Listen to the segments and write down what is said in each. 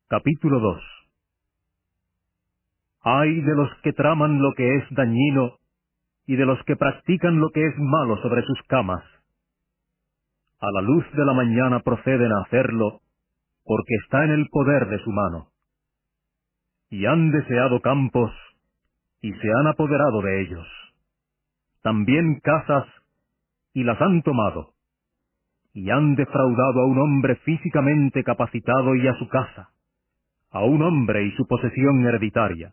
Capítulo 2. Ay de los que traman lo que es dañino, y de los que practican lo que es malo sobre sus camas. A la luz de la mañana proceden a hacerlo, porque está en el poder de su mano. Y han deseado campos, y se han apoderado de ellos. También casas, y las han tomado. Y han defraudado a un hombre físicamente capacitado y a su casa, a un hombre y su posesión hereditaria.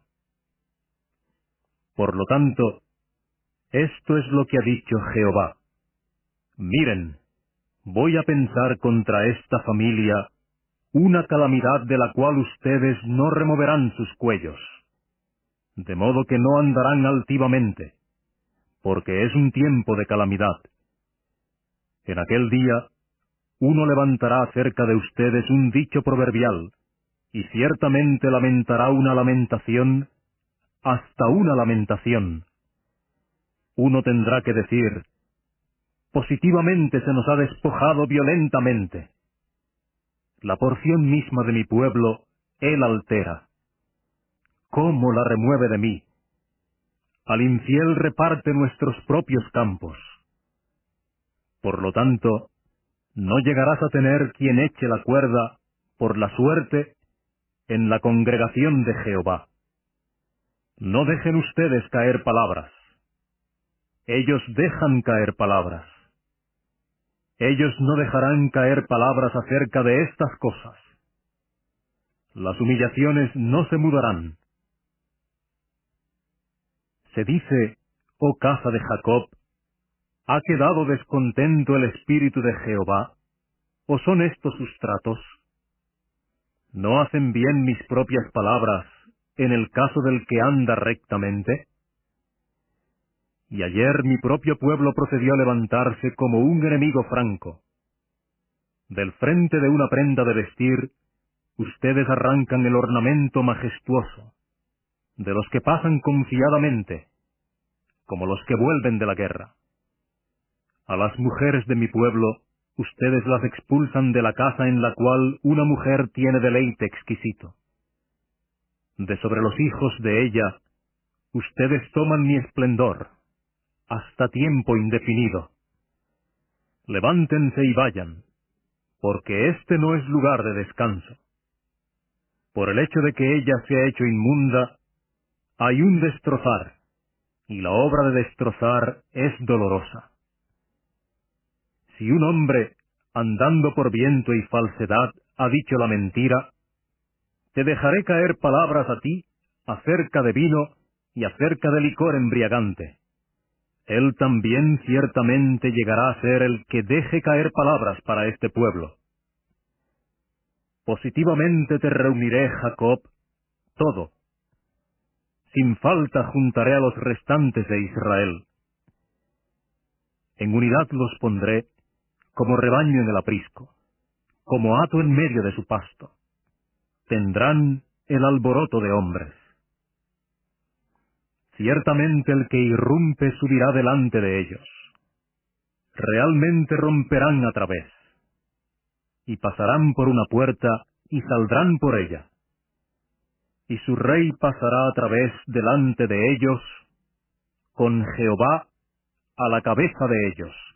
Por lo tanto, esto es lo que ha dicho Jehová. Miren, voy a pensar contra esta familia una calamidad de la cual ustedes no removerán sus cuellos, de modo que no andarán altivamente, porque es un tiempo de calamidad. En aquel día, uno levantará acerca de ustedes un dicho proverbial, y ciertamente lamentará una lamentación, hasta una lamentación. Uno tendrá que decir: positivamente se nos ha despojado violentamente. La porción misma de mi pueblo, él altera. ¿Cómo la remueve de mí? Al infiel reparte nuestros propios campos. Por lo tanto, no llegarás a tener quien eche la cuerda, por la suerte, en la congregación de Jehová. No dejen ustedes caer palabras. Ellos dejan caer palabras. Ellos no dejarán caer palabras acerca de estas cosas. Las humillaciones no se mudarán. Se dice, oh casa de Jacob, ¿ha quedado descontento el espíritu de Jehová? ¿O son estos sus tratos? ¿No hacen bien mis propias palabras en el caso del que anda rectamente? Y ayer mi propio pueblo procedió a levantarse como un enemigo franco. Del frente de una prenda de vestir, ustedes arrancan el ornamento majestuoso, de los que pasan confiadamente, como los que vuelven de la guerra. A las mujeres de mi pueblo, ustedes las expulsan de la casa en la cual una mujer tiene deleite exquisito. De sobre los hijos de ella, ustedes toman mi esplendor, hasta tiempo indefinido. Levántense y vayan, porque este no es lugar de descanso. Por el hecho de que ella se ha hecho inmunda, hay un destrozar, y la obra de destrozar es dolorosa. Si un hombre, andando por viento y falsedad, ha dicho la mentira, te dejaré caer palabras a ti acerca de vino y acerca de licor embriagante. Él también ciertamente llegará a ser el que deje caer palabras para este pueblo. Positivamente te reuniré, Jacob, todo. Sin falta juntaré a los restantes de Israel. En unidad los pondré, como rebaño en el aprisco, como hato en medio de su pasto. Tendrán el alboroto de hombres. Ciertamente el que irrumpe subirá delante de ellos. Realmente romperán a través, y pasarán por una puerta, y saldrán por ella. Y su rey pasará a través delante de ellos, con Jehová a la cabeza de ellos.